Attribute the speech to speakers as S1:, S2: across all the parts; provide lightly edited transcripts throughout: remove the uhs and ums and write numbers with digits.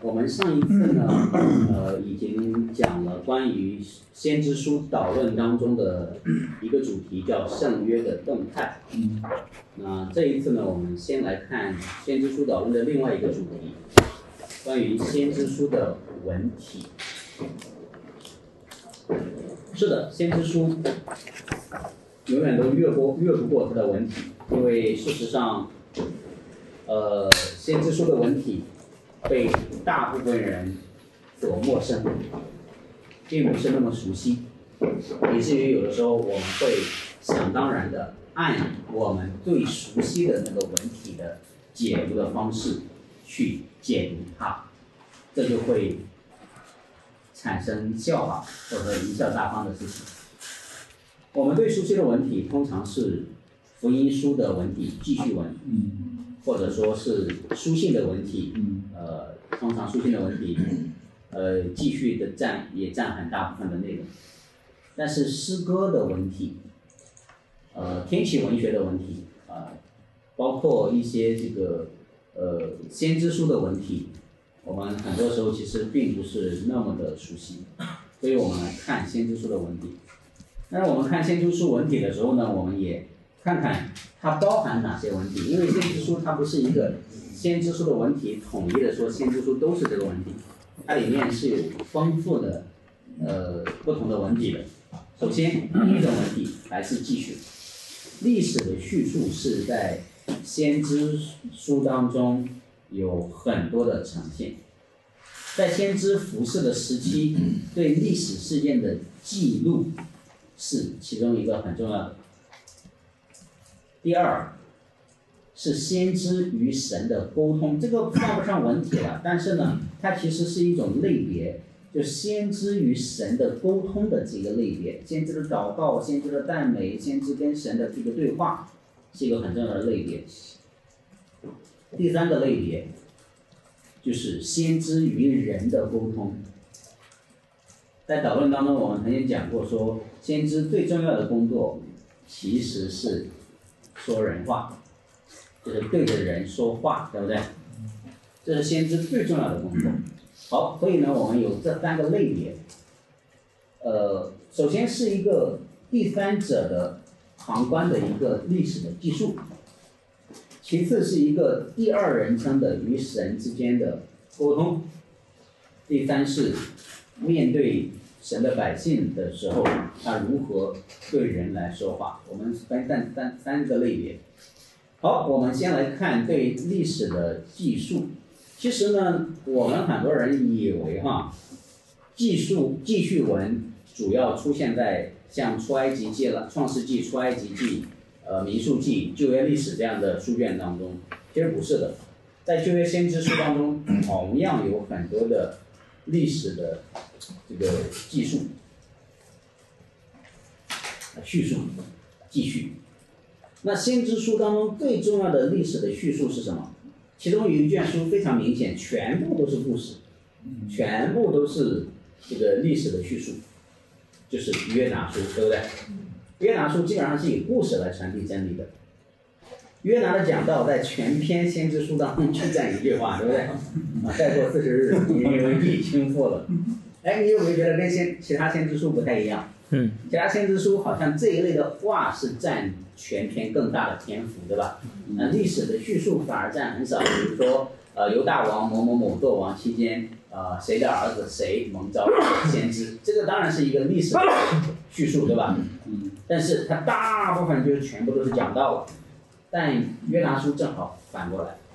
S1: 我们上一次呢，已经讲了关于先知书导论当中的一个主题，叫圣约的动态。那这一次呢，我们先来看先知书导论的另外一个主题，关于先知书的文体。是的，先知书永远都越不过它的文体，因为事实上，先知书的文体被大部分人所陌生，并不是那么熟悉，以至于有的时候我们会想当然的按我们最熟悉的那个文体的解读的方式去解读它，这就会产生笑话或者贻笑大方的事情。我们最熟悉的文体通常是福音书的文体记叙文，或者说是书信的文体，通常书信的文体，记叙的也占很大部分的内容。但是诗歌的文体，天启文学的文体，包括一些这个先知书的文体，我们很多时候其实并不是那么的熟悉，所以我们来看先知书的文体。但是我们看先知书文体的时候呢，我们也看看它包含哪些文体，因为先知书它不是一个先知书的文体统一的说先知书都是这个文体，它里面是有丰富的不同的文体的。首先，第一种文体来自记叙，历史的叙述是在先知书当中有很多的呈现，在先知服事的时期，对历史事件的记录是其中一个很重要的。第二是先知与神的沟通，这个算不上文体了，但是呢，它其实是一种类别，就先知与神的沟通的这个类别，先知的祷告，先知的赞美，先知跟神的这个对话，是一个很重要的类别。第三个类别就是先知与人的沟通。在导论当中，我们曾经讲过说，先知最重要的工作其实是说人话，就是对着人说话，对不对？这是先知最重要的工作。好，所以呢，我们有这三个类别。首先是一个第三者的旁观的一个历史的记述，其次是一个第二人称的与神之间的沟通，第三是面对神的百姓的时候，他如何对人来说话。我们分三个类别。好，我们先来看对历史的记述。其实呢，我们很多人以为记叙文主要出现在像出埃及记了、创世纪、出埃及记、民数记、旧约历史这样的书卷当中，其实不是的。在旧约先知书当中，同样有很多的历史的这个记述、叙述、记叙。那先知书当中最重要的历史的叙述是什么？其中有一卷书非常明显，全部都是故事，全部都是这个历史的叙述，就是约拿书，对不对？约拿书基本上是以故事来传递真理的。约拿的讲道在全篇先知书当中就占一句话，对不对？再过40日，尼尼微必倾覆了。你有没有觉得跟其他先知书不太一样？其他先知书好像这一类的话是占全篇更大的篇幅，对吧？历史的叙述反而占很少，比如说犹大王某某某做王期间，谁的儿子谁蒙召先知，这个当然是一个历史的叙述，对吧？但是它大部分就是全部都是讲道了。但约拿书正好反过来，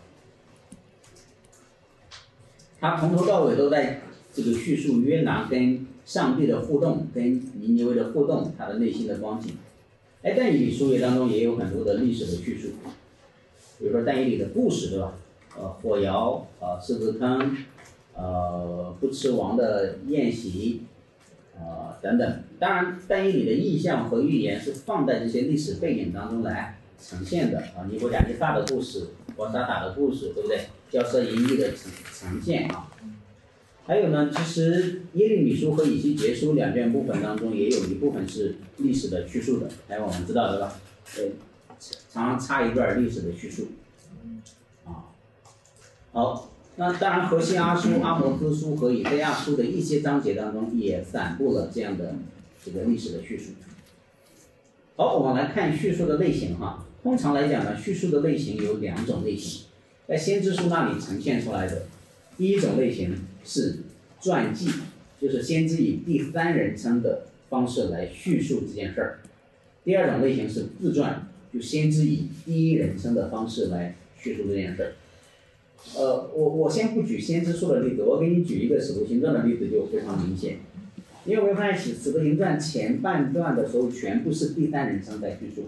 S1: 他从头到尾都在这个叙述约拿跟上帝的互动，跟尼尼微的互动，他的内心的光景。但以理书页当中也有很多的历史的叙述，比如说但以理的故事，对吧？火窑，狮子坑，不吃王的宴席，等等。当然，但以理的意象和预言是放在这些历史背景当中来呈现的尼布甲尼撒的故事、伯沙达的故事，对不对？骄奢淫逸的呈现还有呢，其实耶利米书和以西结书两卷部分当中，也有一部分是历史的叙述的，我们知道的吧？常常插一段历史的叙述。好， 那当然，荷西阿书、阿摩司书和以赛亚书的一些章节当中也散布了这样的这个历史的叙述。好，我们来看叙述的类型哈。通常来讲呢，叙述的类型有2种类型，在先知书那里呈现出来的。第一种类型是传记，就是先知以第3人称的方式来叙述这件事儿。第二种类型是自传，就先知以第1人称的方式来叙述这件事儿。我先不举先知书的例子，我给你举一个使徒行传的例子就非常明显。你有没有发现使徒行传前半段的时候全部是第3人称在叙述？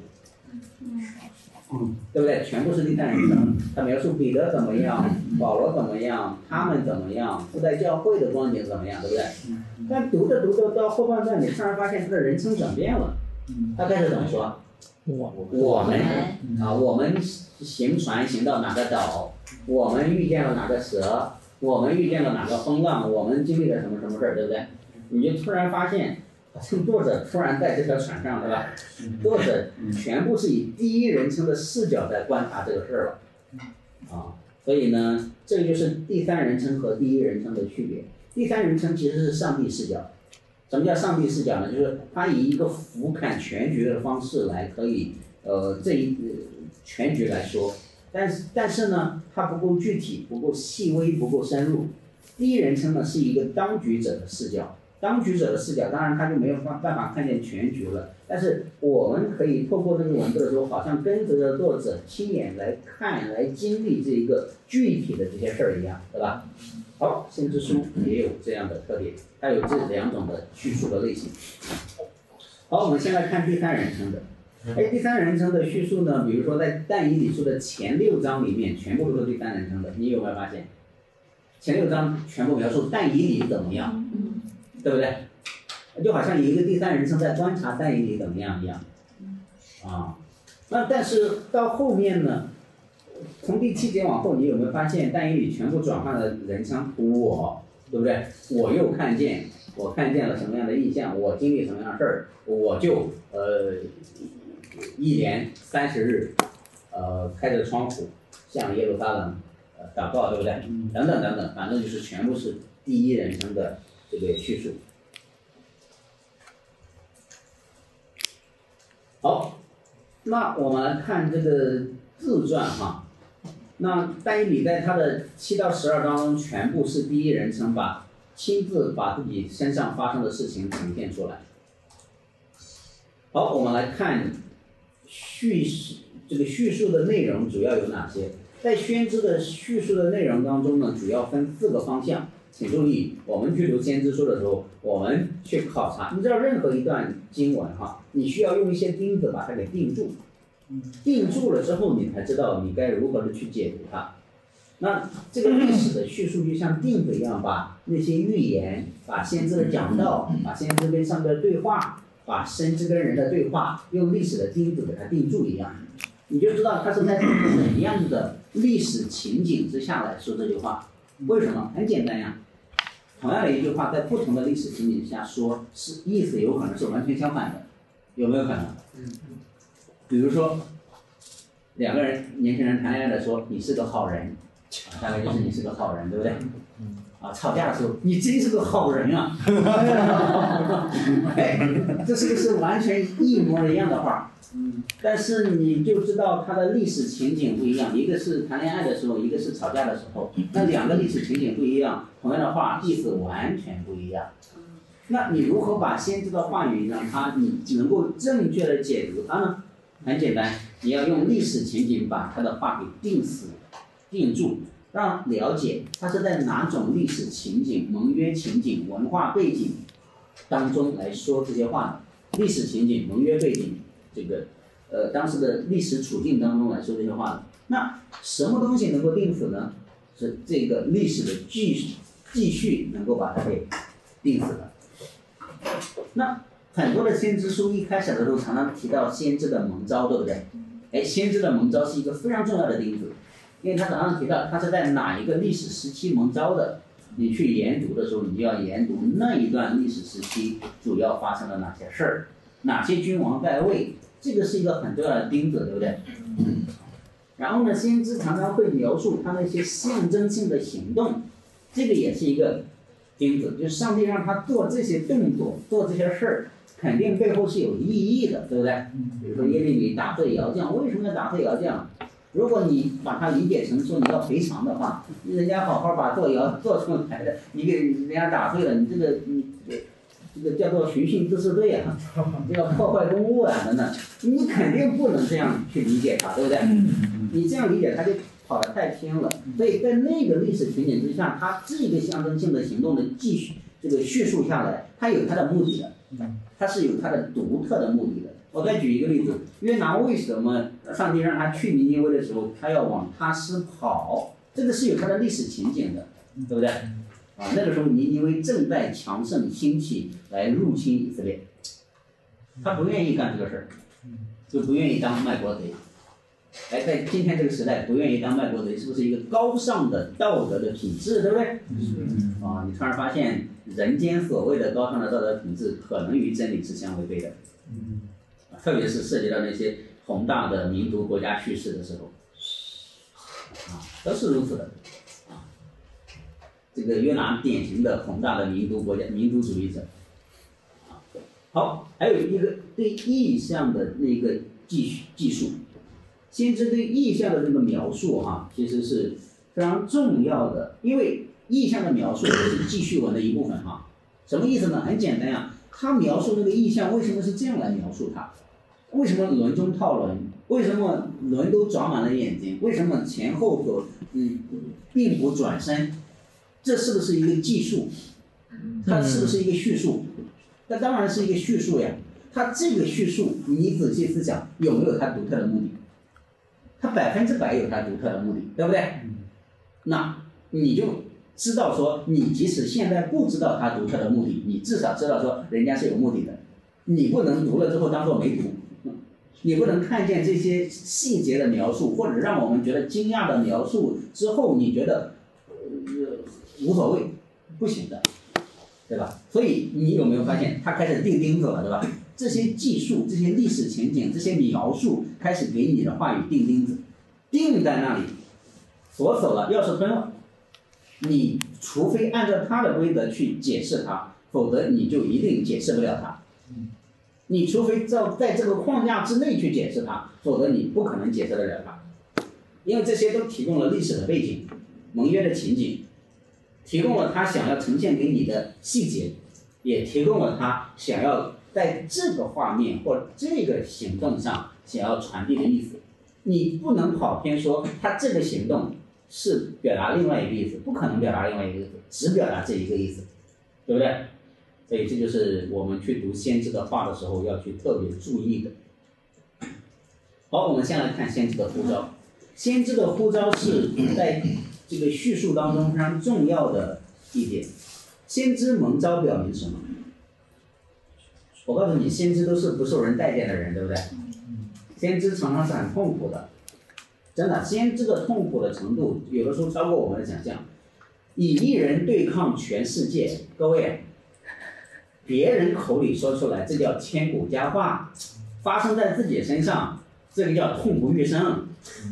S1: 对不对？全部是第3人称，他描述彼得怎么样，保罗怎么样，他们怎么样，初代教会的光景怎么样，对不对？但读着到后半段，你突然发现他的人称转变了，他开始怎么说？我们啊，我们行船行到哪个岛，我们遇见了哪个蛇，我们遇见了哪个风浪，我们经历了什么什么事儿，对不对？你就突然发现，好像作者突然在这条船上，对吧？作者全部是以第1人称的视角在观察这个事儿了，啊，所以呢，这就是第3人称和第1人称的区别。第3人称其实是上帝视角。什么叫上帝视角呢？就是他以一个俯瞰全局的方式来可以全局来说，但是呢，它不够具体，不够细微，不够深入。第1人称呢是一个当局者的视角，当局者的视角，当然他就没有办法看见全局了。但是我们可以透过这个文字的时候，好像跟着着作者亲眼来看、来经历这一个具体的这些事儿一样，对吧？好，先知书也有这样的特点，它有这2种的叙述的类型。好，我们先来看第3人称的。第3人称的叙述呢，比如说在但以理书的前6章里面，全部都是第3人称的。你有没有发现？前6章全部描述但以理怎么样，对不对？就好像有一个第3人称在观察但以理怎么样一样。啊，那但是到后面呢？从第7节往后，你有没有发现但以理全部转换了人称我，对不对？我又看见了什么样的意象，我经历什么样的事儿，我就1连30日，开着窗户向耶路撒冷祷告，对不对？等等等等，反正就是全部是第1人称的这个叙述。好，那我们来看这个自传哈。那但以理在他的7到12章中全部是第1人称，亲自把自己身上发生的事情呈现出来。好，我们来看叙述的内容主要有哪些？在先知的叙述的内容当中呢，主要分4个方向。请注意，我们去读先知书的时候，我们去考察，你知道任何一段经文哈，你需要用一些钉子把它给钉住。定住了之后，你才知道你该如何的去解读它。那这个历史的叙述就像钉子一样，把那些预言、把先知的讲道、把先知跟上帝的对话、把先知跟人的对话，用历史的钉子给它钉住一样，你就知道他是在怎样的历史情景之下来说这句话。为什么？很简单呀，同样的一句话，在不同的历史情景下说，是意思有可能是完全相反的，有没有可能？比如说，2个年轻人谈恋爱的说你是个好人，大概就是你是个好人，对不对？吵架的时候你真是个好人啊，这是不是完全一模一样的话？但是你就知道它的历史情景不一样，一个是谈恋爱的时候，一个是吵架的时候，那2个历史情景不一样，同样的话意思完全不一样。那你如何把先知的话语让你能够正确的解读它呢？很简单，你要用历史情景把他的话给定死、定住，让了解他是在哪种历史情景、盟约情景、文化背景当中来说这些话的。历史情景、盟约背景，这个当时的历史处境当中来说这些话的。那什么东西能够定死呢？是这个历史的继续能够把它给定死的。那很多的先知书一开始的时候常常提到先知的蒙召，对不对？先知的蒙召是一个非常重要的钉子，因为他常常提到他是在哪一个历史时期蒙召的，你去研读的时候，你就要研读那一段历史时期主要发生了哪些事儿，哪些君王在位，这个是一个很重要的钉子，对不对？ 然后呢，先知常常会描述他那些象征性的行动，这个也是一个钉子，就是上帝让他做这些动作，做这些事儿，肯定背后是有意义的，对不对？比如说耶利米打退窑匠，为什么要打退窑匠？如果你把它理解成说你要赔偿的话，人家好好把做窑做出来的，你给人家打退了，你这个叫做寻衅滋事罪啊，这个破坏公物啊等等，你肯定不能这样去理解它，对不对？你这样理解它就跑得太偏了。所以在那个历史情景之下，它这个象征性的行动的继续这个叙述下来，它有它的目的的，它是有它的独特的目的的。我再举一个例子，约拿为什么上帝让他去尼尼微的时候，他要往他施跑？这个是有它的历史情景的，对不对？那个时候尼尼微正在强盛兴起来入侵以色列，他不愿意干这个事儿，就不愿意当卖国贼。在今天这个时代，不愿意当卖国贼，是不是一个高尚的道德的品质，对不对？你突然发现人间所谓的高尚的道德品质，可能与真理是相违背的。特别是涉及到那些宏大的民族国家叙事的时候，都是如此的。这个约拿典型的宏大的民族主义者。好，还有一个对意象的那个记述，先知对意象的这个描述其实是非常重要的，因为意象的描述也是记叙文的一部分什么意思呢？很简单呀，他描述那个意象为什么是这样来描述它？为什么轮中套轮？为什么轮都长满了眼睛？为什么前后左并不转身？这是不是一个记述？它是不是一个叙述？那当然是一个叙述呀。它这个叙述，你仔细思想，有没有它独特的目的？它100%有它独特的目的，对不对？那你就知道说，你即使现在不知道它独特的目的，你至少知道说人家是有目的的。你不能读了之后当做没读，你不能看见这些细节的描述，或者让我们觉得惊讶的描述之后，你觉得无所谓，不行的，对吧？所以你有没有发现，他开始钉钉子了，对吧？这些技术、这些历史情景、这些描述，开始给你的话语钉钉子，钉在那里，锁死了，钥匙吞了。你除非按照他的规则去解释它，否则你就一定解释不了它。你除非在这个框架之内去解释它，否则你不可能解释得了它。因为这些都提供了历史的背景、盟约的情景，提供了他想要呈现给你的细节，也提供了他想要在这个画面或这个行动上想要传递的意思。你不能跑偏说他这个行动是表达另外一个意思，不可能表达另外一个意思，只表达这一个意思，对不对？所以这就是我们去读先知的话的时候要去特别注意的。好，我们先来看先知的呼召。先知的呼召是在这个叙述当中非常重要的一点。先知蒙召表明什么？我告诉你，先知都是不受人待见的人，对不对？先知常常是很痛苦的，真的，先知的痛苦的程度有的时候超过我们的想象。以一人对抗全世界，各位，别人口里说出来，这叫千古佳话；发生在自己身上，这个叫痛不欲生。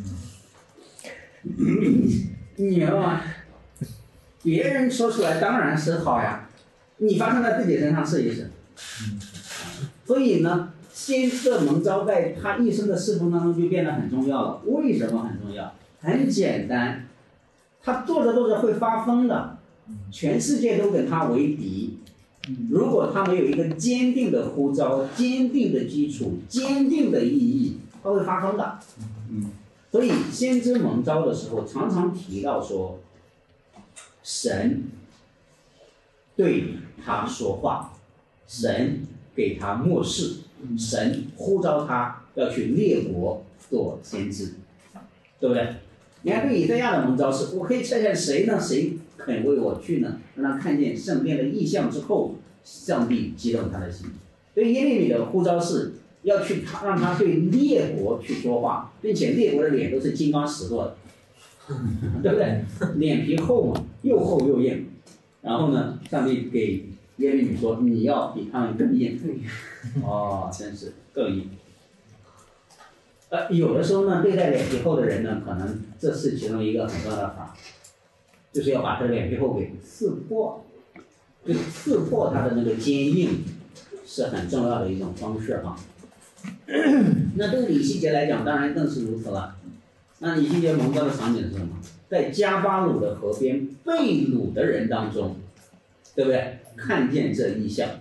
S1: 你明白吗？别人说出来当然是好呀，你发生在自己身上试一试。所以呢，先知的蒙召在他一生的侍奉当中就变得很重要了。为什么很重要？很简单，他做着做着会发疯的，全世界都跟他为敌。如果他没有一个坚定的呼召、坚定的基础、坚定的意义，他会发疯的。所以先知蒙召的时候，常常提到说，神对他说话，神给他默示，神呼召他要去列国做先知，对不对？你看对以赛亚的蒙召是，我可以猜猜谁呢？谁肯为我去呢？让他看见圣殿的异象之后，上帝激动他的心。对耶利米的呼召是要去让他对列国去说话，并且列国的脸都是金刚石做的，对不对？脸皮厚嘛，又厚又硬。然后呢，上帝给耶利米说，你要比他们更硬。真是更硬。 有的时候呢，对待脸皮厚的人呢，可能这是其中一个很重要的法，就是要把这个脸皮厚给刺破，就刺破它的那个坚硬，是很重要的一种方式哈。那对李希杰来讲，当然更是如此了。那李希杰蒙召的场景是什么？在加巴鲁的河边被掳的人当中，对不对？看见这异象，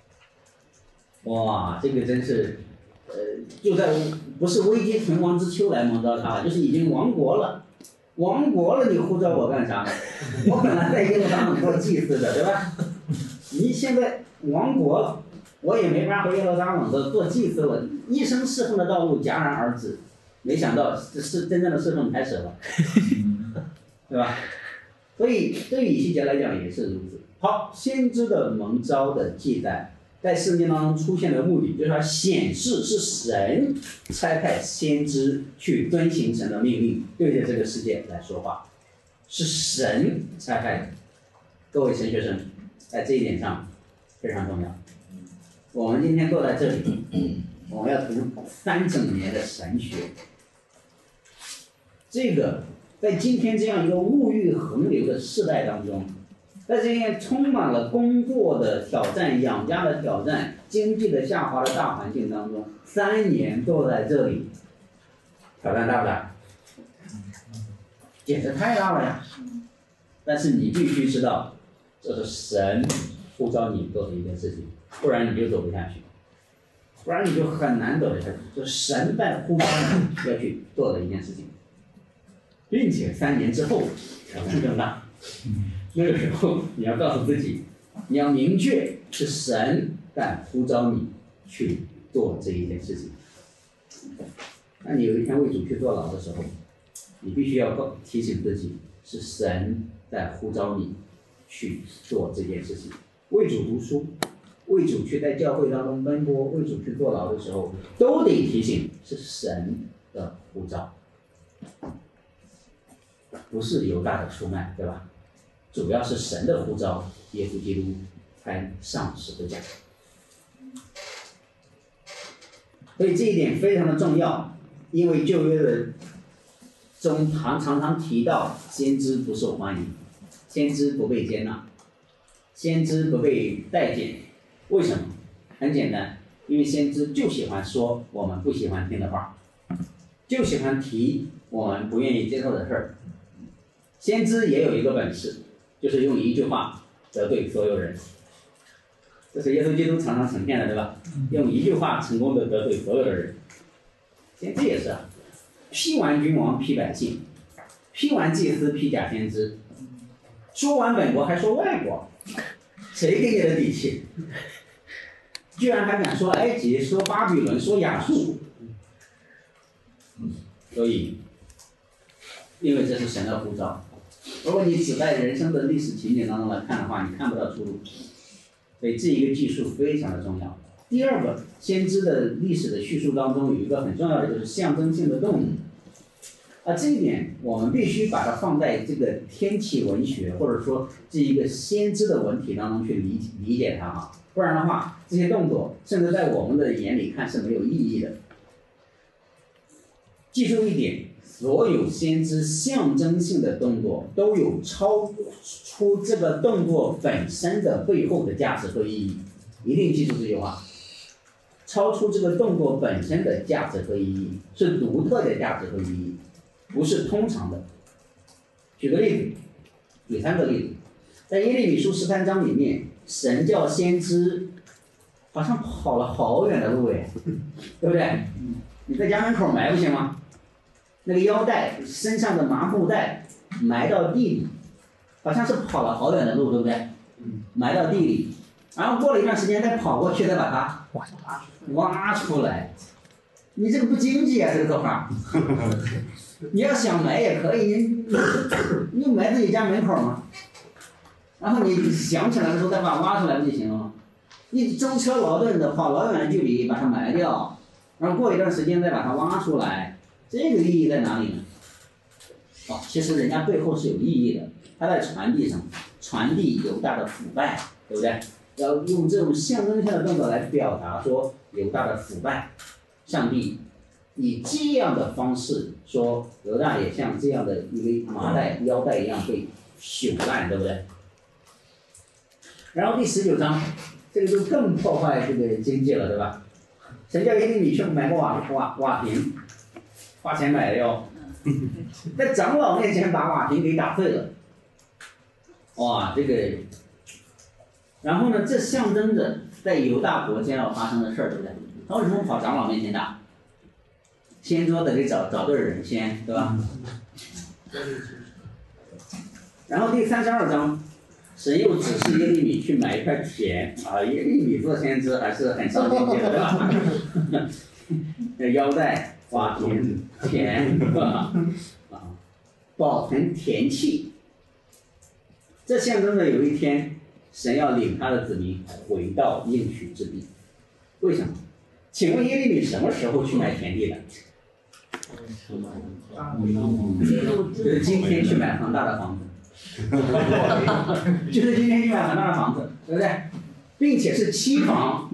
S1: 哇，这个真是。就在不是危机存亡之秋来蒙召他了，就是已经亡国了，亡国了，你呼召我干啥？我本来在耶路撒冷做祭司的，对吧？你现在亡国了，我也没法回耶路撒冷的做祭司了，一生侍奉的道路戛然而止，没想到这是真正的侍奉开始了，对吧？所以对于以西结来讲也是如此。好，先知的蒙召的记载。在圣经当中出现的目的，就是要显示是神差派先知去遵行神的命令，对着这个世界来说话，是神差派的。各位神学生，在这一点上非常重要。我们今天坐在这里，我们要读3整年的神学，这个在今天这样一个物欲横流的世代当中。在这些充满了工作的挑战、养家的挑战、经济的下滑的大环境当中，3年坐在这里，挑战大不大？简直太大了呀！但是你必须知道，这是神呼召你做的一件事情，不然你就走不下去，不然你就很难走得下去。就是神在呼召你要去做的一件事情，并且3年之后挑战更大。那个时候，你要告诉自己，你要明确是神在呼召你去做这一件事情。那你有一天为主去坐牢的时候，你必须要提醒自己，是神在呼召你去做这件事情。为主读书，为主去在教会当中奔波，为主去坐牢的时候，都得提醒是神的呼召，不是犹大的出卖，对吧？主要是神的呼召，耶稣基督才上十字架。所以这一点非常的重要，因为旧约的中常常提到先知不受欢迎，先知不被接纳，先知不被待见。为什么？很简单，因为先知就喜欢说我们不喜欢听的话，就喜欢提我们不愿意接受的事儿。先知也有一个本事，就是用一句话得罪所有人，这是耶稣基督常常呈现的，对吧？用一句话成功的得罪所有的人。先知也是啊，批完君王批百姓，批完祭司批假先知，说完本国还说外国，谁给你的底气？居然还敢说埃及，说巴比伦，说亚述。所以，因为这是神的呼召。如果你只在人生的历史情景当中来看的话，你看不到出路。所以这一个技术非常的重要。第二个，先知的历史的叙述当中有一个很重要的，就是象征性的动物。这一点我们必须把它放在这个天启文学或者说这一个先知的文体当中去理解它哈，不然的话，这些动作甚至在我们的眼里看是没有意义的。记住一点，所有先知象征性的动作都有超出这个动作本身的背后的价值和意义，一定记住这句话。超出这个动作本身的价值和意义，是独特的价值和意义，不是通常的。举个例子，举3个例子，在耶利米书13章里面，神叫先知好像跑了好远的路哎，对不对？你在家门口埋不行吗？那个腰带身上的麻布袋埋到地里，好像是跑了好远的路，对不对？埋到地里，然后过了一段时间再跑过去，再把它挖出来。你这个不经济啊，这个做法。你要想埋也可以，你埋自己家门口吗？然后你想起来的时候再把它挖出来不就行了吗？你舟车劳顿的跑老远的距离把它埋掉，然后过一段时间再把它挖出来，这个意义在哪里呢？其实人家背后是有意义的，它在传递上，传递犹大的腐败，对不对？要用这种象征性的动作来表达说犹大的腐败，上帝以这样的方式说，罗大爷像这样的一个麻袋腰带一样被朽烂，对不对？然后第19章，这个就更破坏这个经济了，对吧？神叫耶利米去买个瓦瓶，花钱买的哟，在长老面前把瓦瓶给打碎了，哇，这个，然后呢，这象征着在犹大国将要发生的事儿，对不对？他为什么跑长老面前打？先说得找对人先，对吧？然后第32章，神又指示耶利米去买一块田啊，耶利米做先知还是很上境界的，对吧？腰带、瓦瓶、田，是吧？啊，保存田器，这象征着有一天神要领他的子民回到应许之地。为什么？请问耶利米什么时候去买田地的？就是今天去买恒大的房子，就是今天去买恒大的房子，对不对？并且是期房，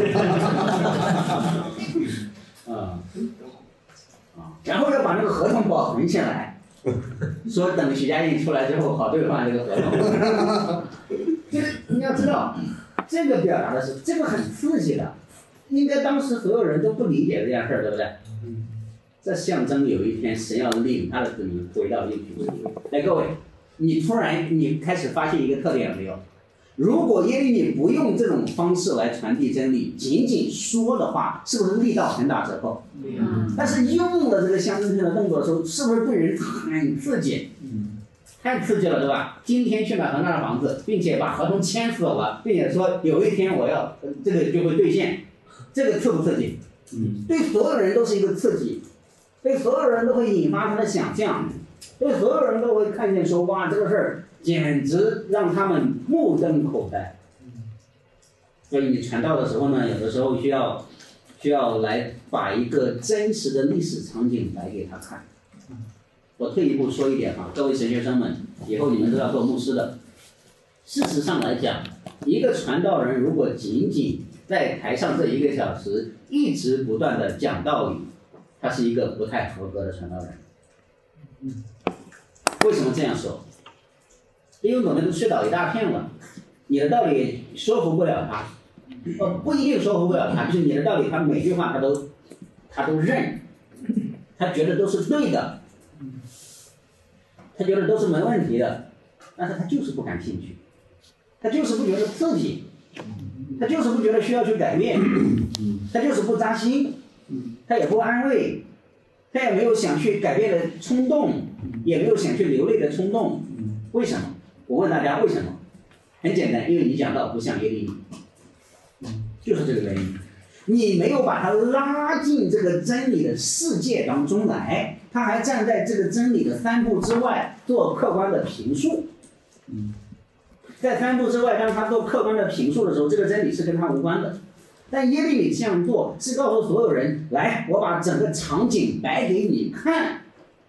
S1: 然后要把那个合同保存下来，说等许家印出来之后好兑换这个合同。就是你要知道，这个表达的是这个很刺激的，应该当时所有人都不理解这件事儿，对不对？这象征有一天神要领他的子民回到应许之地。哎，各位，你开始发现一个特点了没有？如果耶利米不用这种方式来传递真理，仅仅说的话，是不是力道很打折扣？但是用了这个象征性的动作的时候，是不是对人很刺激？太刺激了，对吧？今天去买恒大的房子，并且把合同签死了，并且说有一天我要这个就会兑现，这个刺不刺激？对所有人都是一个刺激，对所有人都会引发他的想象，对所有人都会看见说哇，这个事儿简直让他们目瞪口呆。所以你传道的时候呢，有的时候需要来把一个真实的历史场景来给他看。我退一步说一点哈，各位神学生们，以后你们都要做牧师的。事实上来讲，一个传道人如果仅仅在台上这1个小时一直不断的讲道理，他是一个不太合格的传道人。为什么这样说？因为我们都睡倒一大片了，你的道理说服不了他，不一定说服不了他，就是你的道理，他每句话他都认，他觉得都是对的，他觉得都是没问题的，但是他就是不感兴趣，他就是不觉得刺激，他就是不觉得需要去改变，他就是不扎心，他也不安慰，他也没有想去改变的冲动，也没有想去流泪的冲动。为什么？我问大家为什么？很简单，因为你讲道不像耶利米，就是这个原因。你没有把他拉进这个真理的世界当中来，他还站在这个真理的3步之外做客观的评述。在3步之外，当他做客观的评述的时候，这个真理是跟他无关的。但耶利米这样做是告诉所有人，来，我把整个场景摆给你看。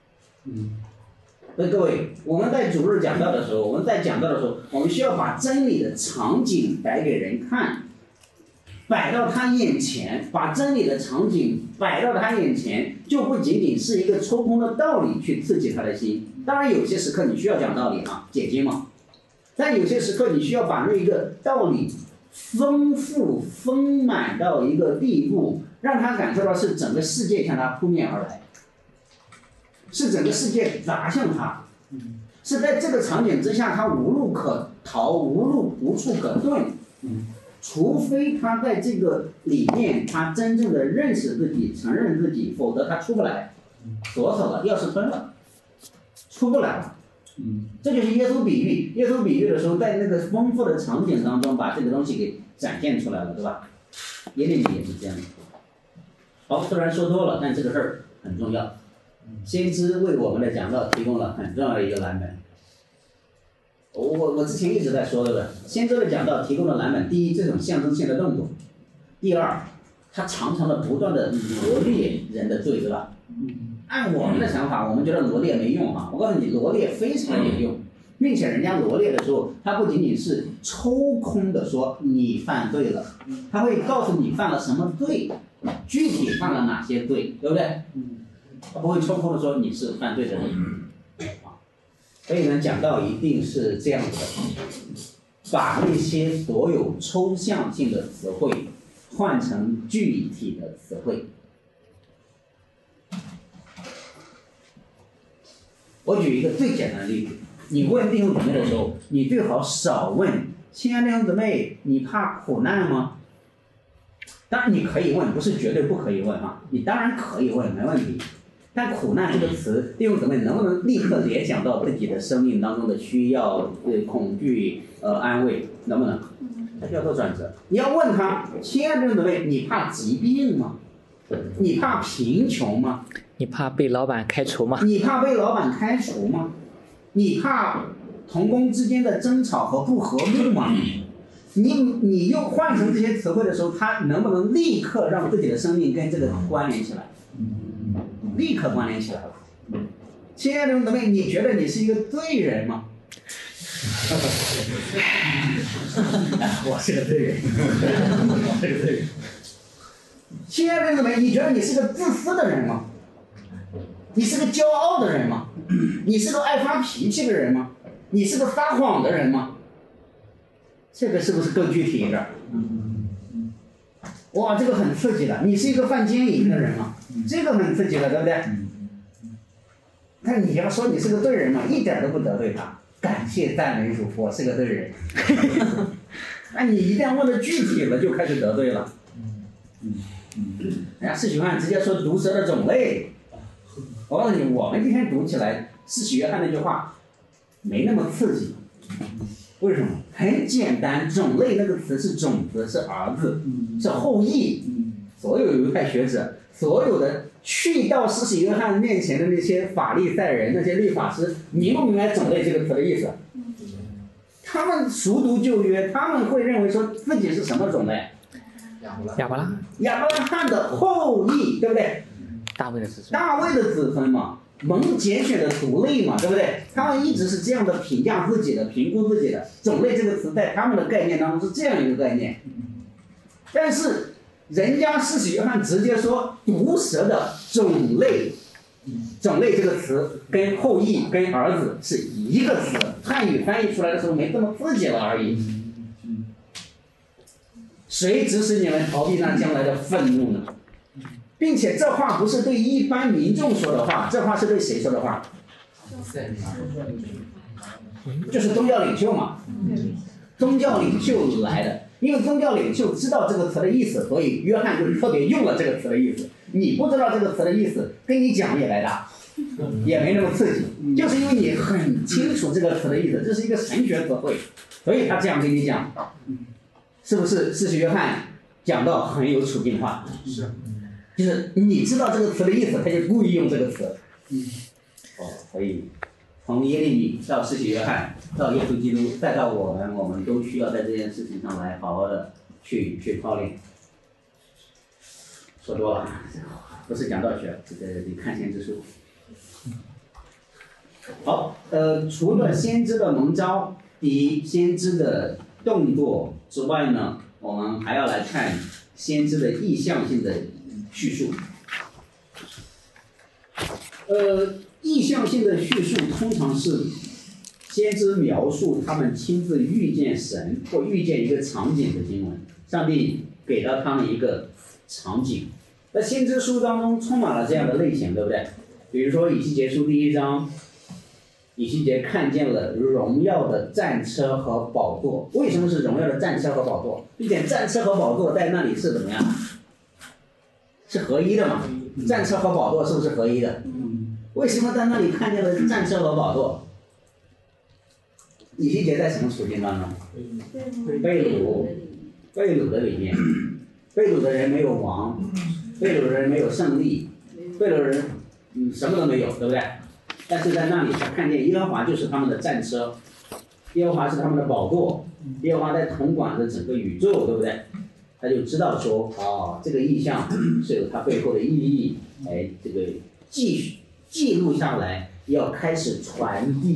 S1: 所以各位，我们在主日讲道的时候，我们需要把真理的场景摆给人看，摆到他眼前，把真理的场景摆到他眼前，就不仅仅是一个抽空的道理去刺激他的心。当然有些时刻你需要讲道理啊，解经嘛。但有些时刻你需要把那个道理丰富丰满到一个地步，让他感受到是整个世界向他扑面而来，是整个世界砸向他，是在这个场景之下他无路可逃，无处可遁，除非他在这个里面他真正的认识自己，承认自己，否则他出不来，锁死了，钥匙吞了，出不来了。这就是耶稣比喻。耶稣比喻的时候，在那个丰富的场景当中，把这个东西给展现出来了，对吧？耶利米也是这样的。好，虽然说多了，但这个事儿很重要。先知为我们的讲道提供了很重要的一个蓝本。我之前一直在说，对不对？先知的讲道提供了蓝本。第一，这种象征性的动作；第二，他常常的不断的罗列人的罪，对吧？按我们的想法，我们觉得罗列没用啊。我告诉你，罗列非常有用。 并且人家罗列的时候，他不仅仅是抽空的说你犯罪了，他会告诉你犯了什么罪，具体犯了哪些罪，对不对？他不会抽空的说你是犯罪的人。所以呢，讲道一定是这样子的，把那些所有抽象性的词汇换成具体的词汇。我举一个最简单的例子，你问弟兄姊妹的时候，你最好少问亲爱的弟兄姊妹，你怕苦难吗？当然你可以问，不是绝对不可以问啊，你当然可以问，没问题。但苦难这个词，弟兄姊妹能不能立刻联想到自己的生命当中的需要、恐惧、安慰，能不能？它叫做转折。你要问他，亲爱的弟兄姊妹，你怕疾病吗？你怕贫穷吗？
S2: 你怕被老板开除吗？
S1: 你怕被老板开除吗？你怕同工之间的争吵和不和睦吗？你又换成这些词汇的时候，他能不能立刻让自己的生命跟这个关联起来？立刻关联起来了。亲爱的弟兄姊妹，你觉得你是一个罪人吗？我是个罪人，我是个罪人。亲爱的弟兄姊妹，你觉得你是个自私的人吗？你是个骄傲的人吗？你是个爱发脾气的人吗？你是个撒谎的人吗？这个是不是更具体一点？哇，这个很刺激的。你是一个犯奸淫的人吗？这个很刺激的，对不对？但你要说你是个罪人嘛，一点都不得罪他。感谢赞美主，我是个罪人。那你一旦问的具体了，就开始得罪了。哎呀，施洗约翰直接说毒蛇的种类。我告诉你，我们今天读起来，施洗约翰那句话没那么刺激。为什么？很简单，种类那个词是种子，是儿子，是后裔。所有犹太学者，所有的去到施洗约翰面前的那些法利赛人、那些律法师，明不明白种类这个词的意思？他们熟读旧约，他们会认为说自己是什么种类？
S2: 亚伯拉
S1: 罕的后裔，对不对？
S2: 大卫的子孙。
S1: 大卫的子孙嘛，蒙拣选的族类嘛，对不对？他们一直是这样的评价自己的、评估自己的。种类这个词在他们的概念当中是这样一个概念，但是人家施洗约翰直接说毒蛇的种类，种类这个词跟后裔、跟儿子是一个词，汉语翻译出来的时候没这么刺激了而已。谁指使你们逃避那将来的愤怒呢？并且这话不是对一般民众说的话，这话是对谁说的话？就是宗教领袖嘛。宗教领袖来的，因为宗教领袖知道这个词的意思，所以约翰就特别用了这个词的意思。你不知道这个词的意思，跟你讲也来打，也没那么刺激。就是因为你很清楚这个词的意思，这是一个神学词汇，所以他这样跟你讲。是不是施洗约翰讲到很有处境化？是，就是你知道这个词的意思，他就故意用这个词。所以从耶利米到施洗约翰到耶稣基督，再到我们都需要在这件事情上来好好的去操练。说多了，不是讲道学，得看先知书。好，除了先知的蒙召，第一，先知的动作之外呢，我们还要来看先知的意象性的叙述。意象性的叙述通常是先知描述他们亲自遇见神或遇见一个场景的经文，上帝给到他们一个场景。在先知书当中充满了这样的类型，对不对？比如说以西结书第1章。以西结看见了荣耀的战车和宝座。为什么是荣耀的战车和宝座？并且战车和宝座在那里是怎么样？是合一的嘛？战车和宝座是不是合一的？为什么在那里看见了战车和宝座？以西结在什么处境当中？被掳的里面，被掳的人没有王，被掳的人没有胜利，被掳的人什么都没有，对不对？但是在那里他看见耶和华就是他们的战车，耶和华是他们的宝座，耶和华在统管着整个宇宙，对不对？他就知道说，这个意象是有它背后的意义，这个记录下来，要开始传递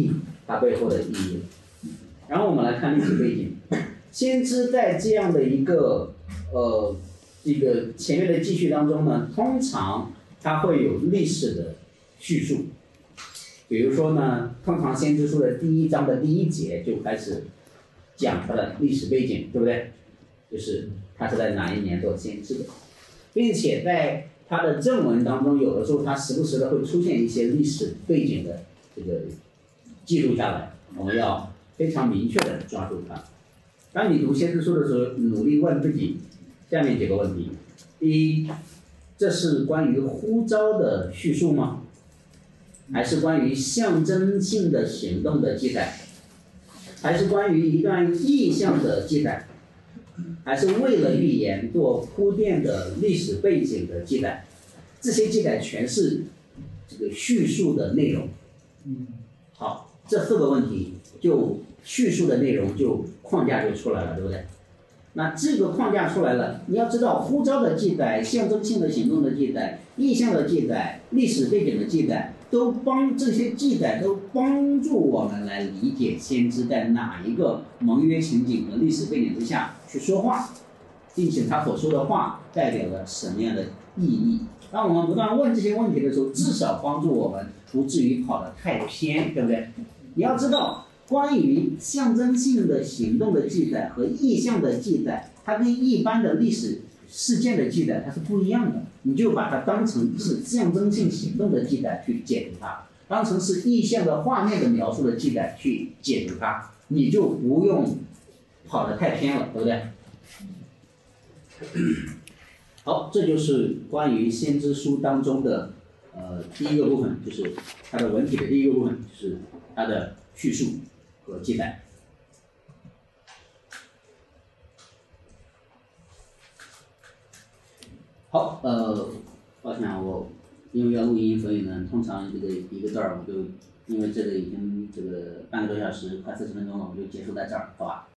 S1: 它背后的意义。然后我们来看历史背景，先知在这样的一个这个前面的记叙当中呢，通常它会有历史的叙述。比如说呢，通常先知书的第1章的第1节就开始讲它的历史背景，对不对？就是它是在哪一年做先知的，并且在它的正文当中，有的时候它时不时的会出现一些历史背景的这个记录下来，我们要非常明确的抓住它。当你读先知书的时候，努力问自己下面几个问题：第一，这是关于呼召的叙述吗？还是关于象征性的行动的记载？还是关于一段意象的记载？还是为了预言做铺垫的历史背景的记载？这些记载全是这个叙述的内容。好，这4个问题就叙述的内容就框架就出来了，对不对？那这个框架出来了，你要知道呼召的记载、象征性的行动的记载、意象的记载、历史背景的记载，这些记载都帮助我们来理解先知在哪一个盟约情景和历史背景之下去说话，并且他所说的话代表了什么样的意义。当我们不断问这些问题的时候，至少帮助我们不至于跑得太偏，对不对？你要知道，关于象征性的行动的记载和意象的记载，它跟一般的历史事件的记载它是不一样的。你就把它当成是象征性行动的记载去解读它，当成是意象的画面的描述的记载去解读它，你就不用跑得太偏了，对不对？好，这就是关于先知书当中的第一个部分，就是它的文体的第一个部分，就是它的叙述和记载。好，抱歉啊，我因为要录音，所以呢，通常这个一个字儿我就因为这个已经这个半个多小时，快40分钟了，我就结束在这儿，好吧？